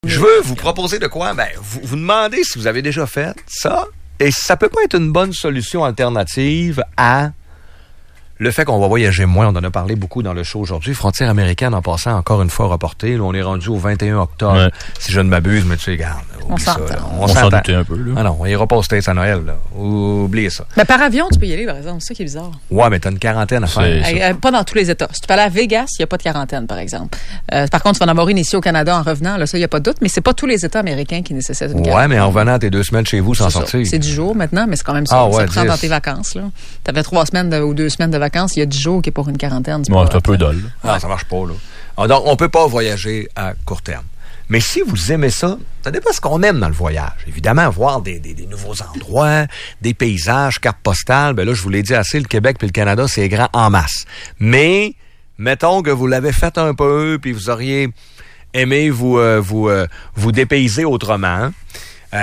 Je veux vous proposer de quoi? Ben, vous demandez si vous avez déjà fait ça, et ça peut pas être une bonne solution alternative à le fait qu'on va voyager moins. On en a parlé beaucoup dans le show aujourd'hui. Frontière américaine, en passant, encore une fois reportée. Là, on est rendu au 21 octobre, si je ne m'abuse, mais tu sais, regarde. On s'entend. On s'en doutait un peu. Là. Ah non, on ira pas aux States à Noël. Là. Oubliez ça. Mais par avion, tu peux y aller, par exemple. C'est ça qui est bizarre. Ouais, mais t'as une quarantaine à faire. Pas dans tous les États. Si tu peux aller à Vegas, il n'y a pas de quarantaine, par exemple. Par contre, tu vas en avoir une ici au Canada en revenant. Là, ça, il n'y a pas de doute. Mais c'est pas tous les États américains qui nécessitent une quarantaine. Ouais, mais en revenant tes 2 semaines chez vous sans sortir. C'est 10 jours maintenant, mais c'est quand même ça. Ça prend dans tes vacances. Tu avais 3 semaines ou 2 semaines de vacances. Il y a 10 jours qui est pour une quarantaine. C'est un peu dol. Ah, ça marche pas, là. Donc, on peut pas voyager à court terme. Mais si vous aimez ça dépend de ce qu'on aime dans le voyage. Évidemment, voir des nouveaux endroits, des paysages, cartes postales. Ben là, je vous l'ai dit assez, le Québec puis le Canada, c'est grand en masse. Mais, mettons que vous l'avez fait un peu, puis vous auriez aimé vous dépayser autrement. Il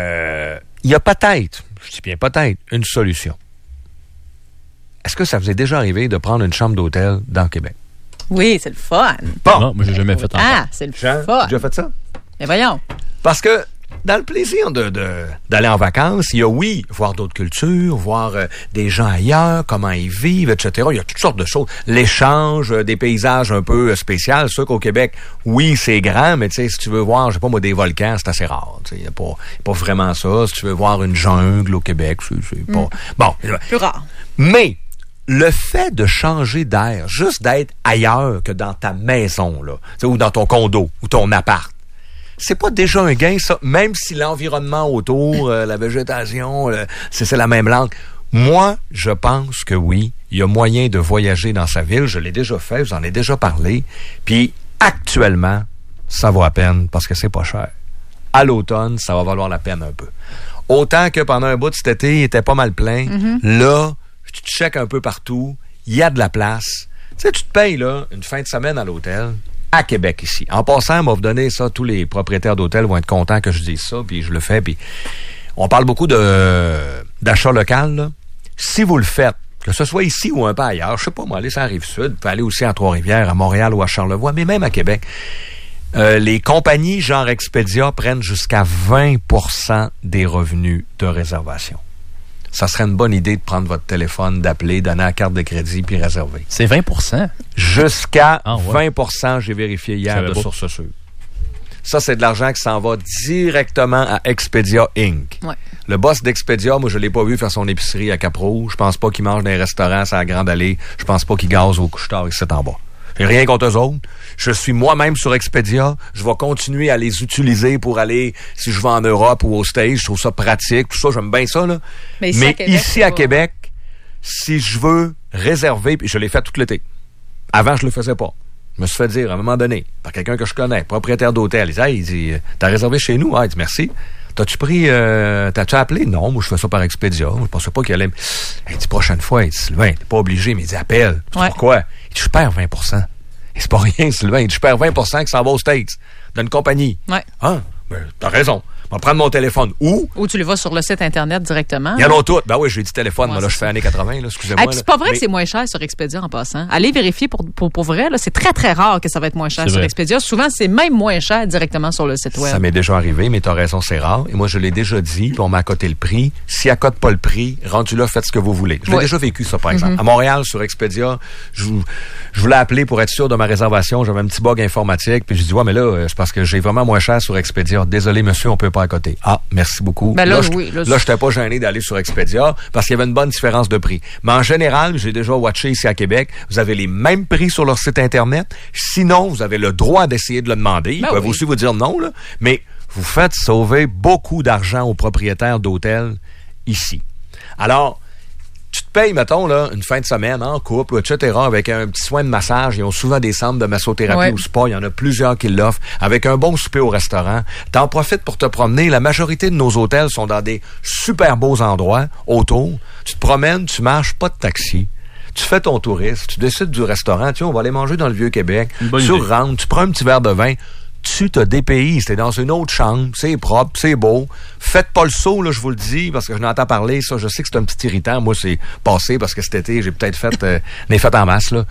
y a peut-être, je dis bien peut-être, une solution. Est-ce que ça vous est déjà arrivé de prendre une chambre d'hôtel dans le Québec? Oui, c'est le fun. Bon. Non, moi, j'ai jamais fait encore. Ah, c'est le fun. Tu as déjà fait ça? Mais voyons. Parce que dans le plaisir d'aller en vacances, il y a, voir d'autres cultures, voir des gens ailleurs, comment ils vivent, etc. Il y a toutes sortes de choses. L'échange, des paysages un peu spéciaux. C'est sûr qu'au Québec, c'est grand, mais tu sais, si tu veux voir, je sais pas moi, des volcans, c'est assez rare. Il n'y a pas vraiment ça. Si tu veux voir une jungle au Québec, c'est pas... Bon. Plus rare. Mais... le fait de changer d'air, juste d'être ailleurs que dans ta maison, là, ou dans ton condo, ou ton appart, c'est pas déjà un gain, ça, même si l'environnement autour, la végétation, c'est la même langue. Moi, je pense que oui, il y a moyen de voyager dans sa ville. Je l'ai déjà fait, j'en ai déjà parlé. Puis, actuellement, ça vaut à peine parce que c'est pas cher. À l'automne, ça va valoir la peine un peu. Autant que pendant un bout de cet été, il était pas mal plein. Là, tu te checkes un peu partout, il y a de la place. Tu sais, tu te payes là une fin de semaine à l'hôtel, à Québec ici. En passant, on va vous donner ça, tous les propriétaires d'hôtels vont être contents que je dise ça, puis je le fais. Puis on parle beaucoup d'achat local, là. Si vous le faites, que ce soit ici ou un peu ailleurs, je sais pas moi, aller sur la Rive-Sud, vous pouvez aller aussi à Trois-Rivières, à Montréal ou à Charlevoix, mais même à Québec, les compagnies genre Expedia prennent jusqu'à 20% des revenus de réservation. Ça serait une bonne idée de prendre votre téléphone, d'appeler, donner la carte de crédit puis réserver. C'est 20%? Jusqu'à 20%, j'ai vérifié hier de source sûre. Ça, c'est de l'argent qui s'en va directement à Expedia Inc. Ouais. Le boss d'Expedia, moi, je l'ai pas vu faire son épicerie à Cap-Rouge. Je pense pas qu'il mange dans les restaurants à la Grande Allée. Je pense pas qu'il gaze au couche-tard ici en bas. J'ai rien contre eux autres. Je suis moi-même sur Expedia. Je vais continuer à les utiliser pour aller, si je vais en Europe ou aux States. Je trouve ça pratique. Tout ça, j'aime bien ça, là. Mais ici à Québec, si je veux réserver, puis je l'ai fait tout l'été. Avant, je le faisais pas. Je me suis fait dire, à un moment donné, par quelqu'un que je connais, propriétaire d'hôtel, il dit, t'as réservé chez nous? Ah, il dit, merci. T'as-tu appelé? Non, moi, je fais ça par Expedia. Je pensais pas qu'il allait... Il dit, prochaine fois, il dit, Sylvain, t'es pas obligé, mais il dit, appelle. Pourquoi? Il dit, je perds 20%. Et c'est pas rien, Sylvain. Il dit, je perds 20% qui s'en va aux States, d'une compagnie. Ouais. Ah, ben, t'as raison. Je vais prendre mon téléphone. Ou tu le vas sur le site Internet directement. Il y en a toutes. Ben oui, j'ai dit téléphone. Moi, là, je fais années 80, là, excusez-moi. C'est pas vrai que c'est moins cher sur Expedia en passant. Allez vérifier pour vrai, là. C'est très, très rare que ça va être moins cher sur Expedia. Souvent, c'est même moins cher directement sur le site web. Ça m'est déjà arrivé, mais t'as raison, c'est rare. Et moi, je l'ai déjà dit, puis on m'a accoté le prix. Si accote pas le prix, rendu là, faites ce que vous voulez. Je l'ai déjà vécu, ça, par exemple. À Montréal, sur Expedia, je voulais appeler pour être sûr de ma réservation. J'avais un petit bug informatique, puis j'ai dit, ouais, mais là, c'est parce que j'ai vraiment moins cher sur Expedia. Désolé, monsieur, on peut pas accoter. Ah, merci beaucoup. Ben là, je n'étais pas gêné d'aller sur Expedia parce qu'il y avait une bonne différence de prix. Mais en général, j'ai déjà watché ici à Québec, vous avez les mêmes prix sur leur site Internet. Sinon, vous avez le droit d'essayer de le demander. Ils peuvent aussi vous dire non, là. Mais vous faites sauver beaucoup d'argent aux propriétaires d'hôtels ici. Alors, tu te payes, mettons, là, une fin de semaine en couple, etc., avec un petit soin de massage. Ils ont souvent des centres de massothérapie ou spa. Il y en a plusieurs qui l'offrent. Avec un bon souper au restaurant. T'en profites pour te promener. La majorité de nos hôtels sont dans des super beaux endroits autour. Tu te promènes, tu marches, pas de taxi. Tu fais ton tourisme. Tu décides du restaurant. Tiens, on va aller manger dans le Vieux-Québec. Tu rentres, tu prends un petit verre de vin. Tu te dépayses, t'es dans une autre chambre, c'est propre, c'est beau. Faites pas le saut, là, je vous le dis, parce que je n'entends parler, ça, je sais que c'est un petit irritant. Moi, c'est passé parce que cet été, j'ai peut-être fait, l'ai fait en masse, là.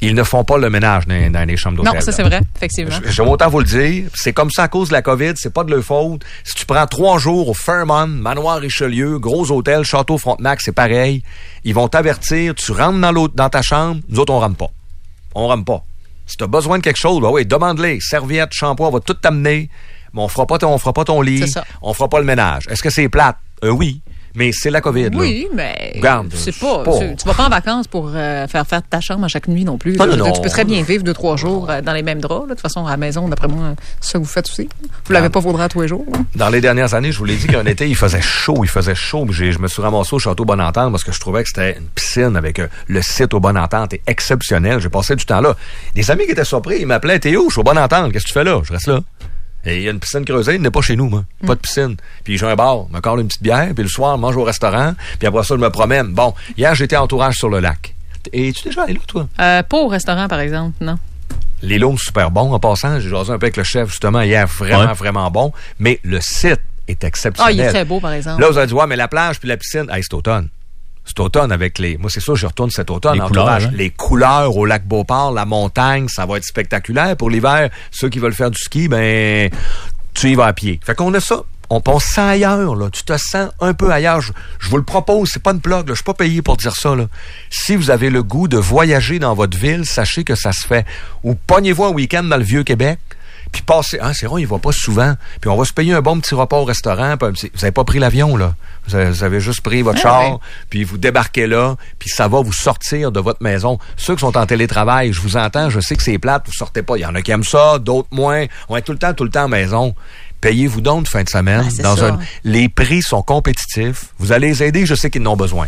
ils ne font pas le ménage dans les chambres d'hôtel. Non, ça, c'est vrai, effectivement. J'aime autant vous le dire. C'est comme ça à cause de la COVID. C'est pas de leur faute. Si tu prends 3 jours au Fairmont, Manoir Richelieu, gros hôtel, Château Frontenac, c'est pareil. Ils vont t'avertir. Tu rentres dans ta chambre. Nous autres, on rentre pas. On rentre pas. Si tu as besoin de quelque chose, ben oui, demande-les. Serviette, shampoing, on va tout t'amener. Mais on fera pas ton lit. On fera pas le ménage. Est-ce que c'est plate? Oui. Mais c'est la COVID, là. Oui, mais regarde, c'est pas. Tu vas pas en vacances pour faire ta chambre à chaque nuit non plus. Non. Tu peux très bien vivre 2-3 jours dans les mêmes draps. Là. De toute façon, à la maison, d'après moi, c'est ça que vous faites aussi. Vous l'avez pas vos draps tous les jours. Là. Dans les dernières années, je vous l'ai dit qu'un été, il faisait chaud. Je me suis ramassé au Château Bonne-Entente parce que je trouvais que c'était une piscine avec le site au Bonne-Entente est exceptionnel. J'ai passé du temps là. Des amis qui étaient surpris, ils m'appelaient, Théo, je suis au Bonne-Entente. Qu'est-ce que tu fais là? Je reste là. Et il y a une piscine creusée, il n'est pas chez nous, moi. Pas de piscine. Puis j'ai un bar, je me colle une petite bière, puis le soir, je mange au restaurant, puis après ça, je me promène. Bon, hier, j'étais en entourage sur le lac. Et tu es déjà allé là, toi? Pas au restaurant, par exemple, non. Les lots sont super bons. En passant, j'ai jasé un peu avec le chef, justement, hier, vraiment bon. Mais le site est exceptionnel. Ah, il est très beau, par exemple. Là, vous allez dire, ouais, mais la plage puis la piscine, c'est automne. C'est automne avec les... Moi, c'est sûr, je retourne cet automne. Les couleurs, Les couleurs au lac Beauport, la montagne, ça va être spectaculaire. Pour l'hiver, ceux qui veulent faire du ski, ben... tu y vas à pied. Fait qu'on a ça. On pense ça ailleurs, là. Tu te sens un peu ailleurs. Je vous le propose. C'est pas une plug, là. Je suis pas payé pour dire ça, là. Si vous avez le goût de voyager dans votre ville, sachez que ça se fait. Ou pognez-vous un week-end dans le Vieux-Québec. Puis passez... c'est vrai, il va pas souvent. Puis on va se payer un bon petit repas au restaurant. Vous avez pas pris l'avion, là. Vous avez juste pris votre char, puis vous débarquez là, puis ça va vous sortir de votre maison. Ceux qui sont en télétravail, je vous entends, je sais que c'est plate, vous sortez pas. Il y en a qui aiment ça, d'autres moins. On est tout le temps à la maison. Payez-vous donc de fin de semaine. Les prix sont compétitifs. Vous allez les aider, je sais qu'ils en ont besoin.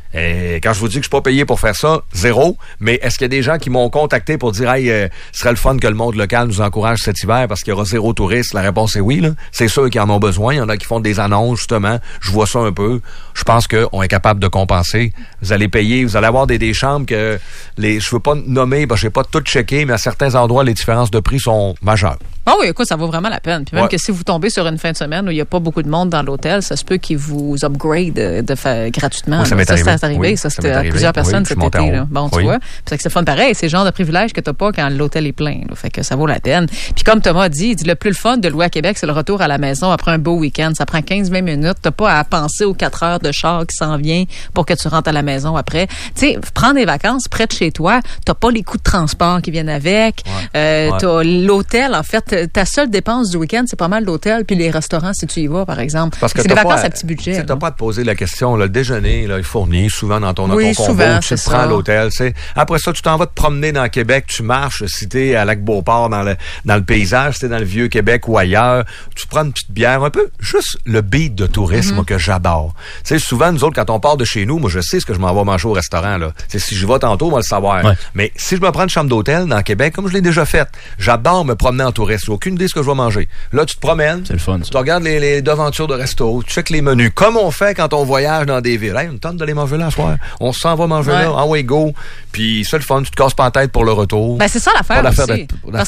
Et quand je vous dis que je suis pas payé pour faire ça, 0. Mais est-ce qu'il y a des gens qui m'ont contacté pour dire, hey, ce serait le fun que le monde local nous encourage cet hiver parce qu'il y aura 0 touristes? La réponse est oui, là. C'est ceux qui en ont besoin. Il y en a qui font des annonces, justement. Je vois ça un peu. Je pense qu'on est capable de compenser. Vous allez payer, vous allez avoir des chambres que je veux pas nommer, parce que j'ai pas tout checké, mais à certains endroits, les différences de prix sont majeures. Ah oui, écoute, ça vaut vraiment la peine. Puis même que si vous tombez sur une fin de semaine où il n'y a pas beaucoup de monde dans l'hôtel, ça se peut qu'ils vous upgrade gratuitement. Oui, ça m'est arrivé. C'est arrivé. Ça, c'était à plusieurs personnes cet été. Là. Bon, tu vois. Puis c'est le fun pareil. C'est le genre de privilège que tu n'as pas quand l'hôtel est plein. Là. Fait que ça vaut la peine. Puis comme Thomas dit, il dit le plus le fun de louer à Québec, c'est le retour à la maison après un beau week-end. Ça prend 15-20 minutes. Tu n'as pas à penser aux 4 heures de char qui s'en vient pour que tu rentres à la maison après. Tu sais, prendre des vacances près de chez toi, tu n'as pas les coûts de transport qui viennent avec. Tu as l'hôtel. En fait, ta seule dépense du week-end, c'est pas mal l'hôtel puis les restaurants si tu y vas, par exemple. Parce que c'est des vacances à petit budget. Tu n'as pas à te poser la question. Le déjeuner, là, il fournit souvent dans ton combo. Souvent, tu te prends à l'hôtel. Après ça, tu t'en vas te promener dans Québec, tu marches, si t'es à Lac-Beauport, dans le paysage, si t'es dans le Vieux-Québec ou ailleurs, tu prends une petite bière, un peu, juste le beat de tourisme que j'adore. Tu sais, souvent, nous autres, quand on part de chez nous, moi, je sais ce que je m'en vais manger au restaurant, là. T'sais, si je vais tantôt, on va le savoir. Ouais. Mais si je me prends une chambre d'hôtel dans Québec, comme je l'ai déjà fait, j'adore me promener en touriste. J'ai aucune idée de ce que je vais manger. Là, tu te promènes. C'est le fun, ça. Tu regardes les devantures de resto, tu checkes les menus, comme on fait quand on voyage dans des villes. Hey, on tente de les manger là, ce soir. On s'en va manger là. Ah ouais, go. Puis c'est le fun, tu te casses pas la tête pour le retour. Ben, c'est ça l'affaire aussi.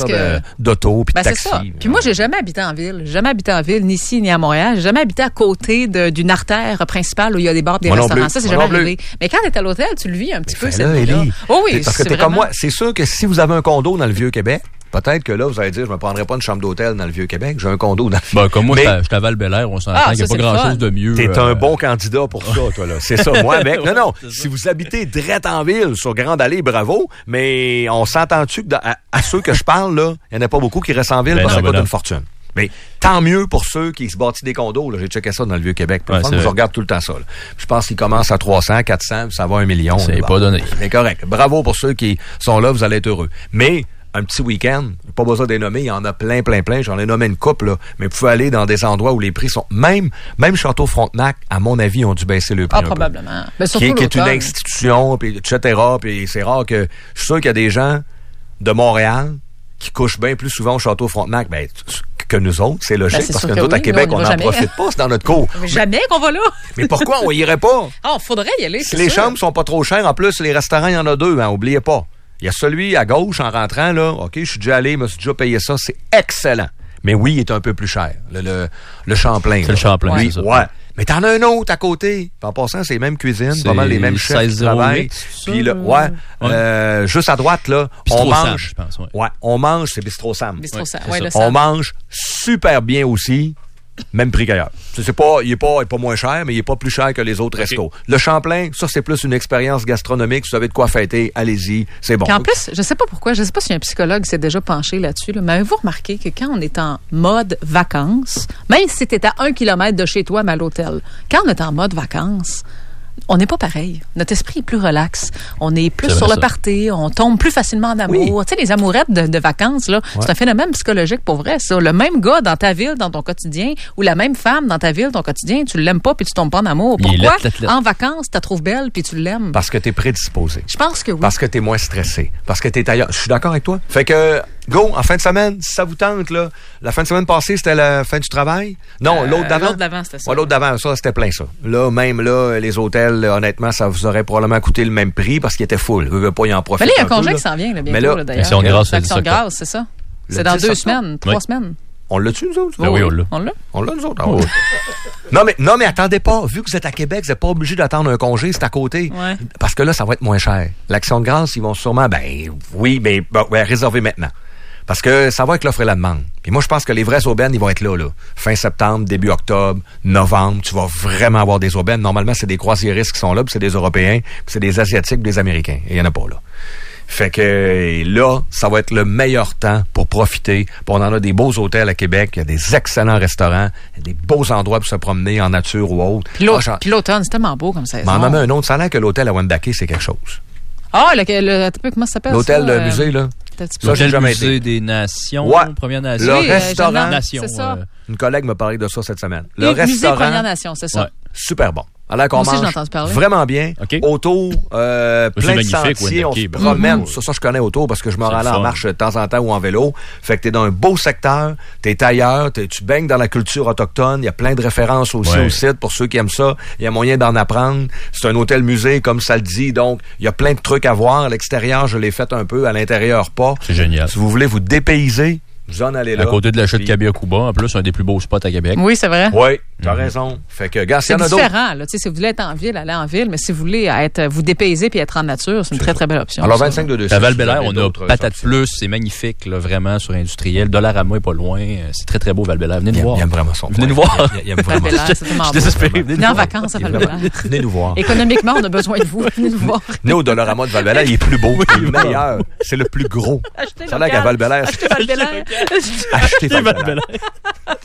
D'auto, puis de taxi. C'est ça. Puis moi, j'ai jamais habité en ville. J'ai jamais habité en ville, ni ici, ni à Montréal. J'ai jamais habité à côté d'une artère principale où il y a des bars, des restaurants. Ça, c'est jamais arrivé. Mais quand t'es à l'hôtel, tu le vis un petit peu, cette vie-là. Oh oui, parce que t'es comme moi. C'est sûr que si vous avez un condo dans le Vieux-Québec, peut-être que là, vous allez dire, je me prendrais pas une chambre d'hôtel dans le Vieux-Québec. J'ai un condo dans le Vieux-Québec. Comme moi, je t'avais le Bel-Air, on s'entend qu'il n'y a pas grand-chose de mieux. T'es un bon candidat pour ça, toi, là. C'est ça, moi, mec. Non. Si vous habitez direct en ville, sur Grande Allée, bravo. Mais on s'entend-tu que à ceux que je parle, là, il n'y en a pas beaucoup qui restent en ville parce que ça coûte une fortune. Mais tant mieux pour ceux qui se bâtissent des condos. Là. J'ai checké ça dans le Vieux-Québec. Je regarde tout le temps ça. Là. Je pense qu'ils commencent à 300, 400, puis ça va à 1 million. C'est pas donné. C'est correct. Bravo pour ceux qui sont là, vous allez être heureux. Mais un petit week-end, pas besoin de les nommer, il y en a plein. J'en ai nommé une couple, là. Mais vous pouvez aller dans des endroits où les prix sont... Même Château Frontenac, à mon avis, ont dû baisser le prix. Probablement. Mais qui est une institution, puis etc. Puis c'est rare que... Je suis sûr qu'il y a des gens de Montréal qui couchent bien plus souvent au Château Frontenac. Ben, que nous autres, c'est logique, parce que nous autres, à Québec, on n'en profite pas, c'est dans notre cours. Mais jamais qu'on va là. Mais pourquoi on irait pas? Faudrait y aller, si les chambres sont pas trop chères, en plus, les restaurants, il y en a 2, hein, oubliez pas. Il y a celui à gauche, en rentrant, là, OK, je suis déjà allé, je me suis déjà payé ça, c'est excellent. Mais oui, il est un peu plus cher, le Champlain. C'est le Champlain, oui, c'est ça. Ouais. Mais t'en as un autre à côté. En passant, c'est les mêmes cuisines, pas mal les mêmes chefs qui travaillent. Puis là, juste à droite, là, Bistro on mange. Sam, je pense, ouais, on mange, c'est Bistro Sam. Bistro Sam, on mange super bien aussi. Même prix qu'ailleurs. Il est pas moins cher, mais il est pas plus cher que les autres restos. Le Champlain, ça, c'est plus une expérience gastronomique. Si vous avez de quoi fêter, allez-y, c'est bon. Puis en plus, je sais pas pourquoi, je sais pas si un psychologue s'est déjà penché là-dessus, mais avez-vous remarqué que quand on est en mode vacances, même si t'es à 1 kilomètre de chez toi, mais à l'hôtel, quand on est en mode vacances, on n'est pas pareil. Notre esprit est plus relax. On est plus sur le party. On tombe plus facilement en amour. Oui. Tu sais, les amourettes de vacances, là, c'est un phénomène psychologique pour vrai, ça. Le même gars dans ta ville, dans ton quotidien, ou la même femme dans ta ville, ton quotidien, tu l'aimes pas puis tu tombes pas en amour. Pourquoi? En vacances, tu la trouves belle puis tu l'aimes. Parce que tu es prédisposé. Je pense que oui. Parce que tu es moins stressé. Parce que tu es ailleurs. Je suis d'accord avec toi. Fait que, go, en fin de semaine, si ça vous tente, là, la fin de semaine passée, c'était la fin du travail? Non, l'autre d'avant? L'autre d'avant, c'était ça. Ouais, l'autre d'avant, ça, c'était plein, ça. Là, même là, les hôtels, honnêtement, ça vous aurait probablement coûté le même prix parce qu'il était full. Vous ne pas y en profiter. Mais là, il y a un congé qui s'en vient, là, bientôt, là, d'ailleurs. Action de grâce, c'est ça. C'est dans 2 semaines, 3 semaines. On l'a-tu, nous autres? Ben oui, on l'a. On l'a, nous autres? Ah, oui. Non, mais attendez pas. Vu que vous êtes à Québec, vous n'êtes pas obligé d'attendre un congé, c'est à côté. Ouais. Parce que là, ça va être moins cher. L'Action de grâce, ils vont sûrement, réserver maintenant. Parce que ça va avec l'offre et la demande. Puis moi, je pense que les vraies aubaines, ils vont être là. Fin septembre, début octobre, novembre, tu vas vraiment avoir des aubaines. Normalement, c'est des croisiéristes qui sont là, puis c'est des Européens, puis c'est des Asiatiques, puis des Américains. Et il n'y en a pas là. Fait que là, ça va être le meilleur temps pour profiter. Puis on en a des beaux hôtels à Québec, il y a des excellents restaurants, il y a des beaux endroits pour se promener en nature ou autre. Puis l'automne, c'est tellement beau comme ça. Mais on en a un autre. Ça a l'air que l'hôtel à Wendake, c'est quelque chose. Ah, comment ça s'appelle? L'hôtel, le musée, là. L'hôtel musée des Nations, Première Nation. Le restaurant. C'est ça. Une collègue m'a parlé de ça cette semaine. Le restaurant. Première Nation, c'est ça. Super bon. Alors qu'on mange vraiment bien. Okay. Autour, plein de sentiers, on se promène. Ça, je connais autour parce que je me rends là en marche de temps en temps ou en vélo. Fait que t'es dans un beau secteur, t'es ailleurs, tu baignes dans la culture autochtone. Il y a plein de références aussi au site pour ceux qui aiment ça. Il y a moyen d'en apprendre. C'est un hôtel-musée, comme ça le dit. Donc, il y a plein de trucs à voir. À l'extérieur, je l'ai fait un peu. À l'intérieur, pas. C'est génial. Si vous voulez vous dépayser, vous en allez là. À côté de la chute Cabia-Cuba, en plus, un des plus beaux spots à Québec. Oui, c'est vrai. Oui, t'as raison. Fait que, gars, s'il y en a d'autres. C'est différent, là. Si vous voulez être en ville, allez en ville. Mais si vous voulez vous dépayser puis être en nature, c'est une très, très belle option. Alors, 25 de 200. À Val-Bélair, on a Patate Plus. C'est magnifique, là, vraiment, sur industriel. Dollarama est pas loin. C'est très, très beau, Val-Bélair. Venez nous voir. Il aime vraiment son. Venez nous voir. Il aime vraiment. Val-Bélair, c'est tellement beau. Je suis désespéré. Venez en vacances à Val-Bélair. Venez nous voir. Économiquement, on a besoin de vous. Venez nous voir. Venez au Dollarama de Val-Bélair. Il est plus beau. Il est meilleur. C'est le plus gros. Achetez ça a l'air qu'à Val-Bélair. Achetez Val-Bélair. Achetez Val-Bélair.